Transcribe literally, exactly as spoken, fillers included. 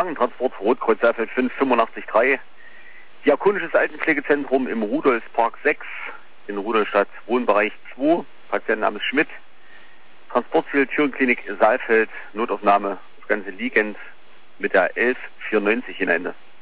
Krankentransport, Rotkreuz Saalfeld fünf fünfundachtzig drei. Diakonisches Altenpflegezentrum im Rudolfspark sechs in Rudolstadt, Wohnbereich zwei, Patientenname Schmidt. Transportziel Türenklinik Saalfeld, Notaufnahme, das Ganze liegend mit der elf vierundneunzig in Ende.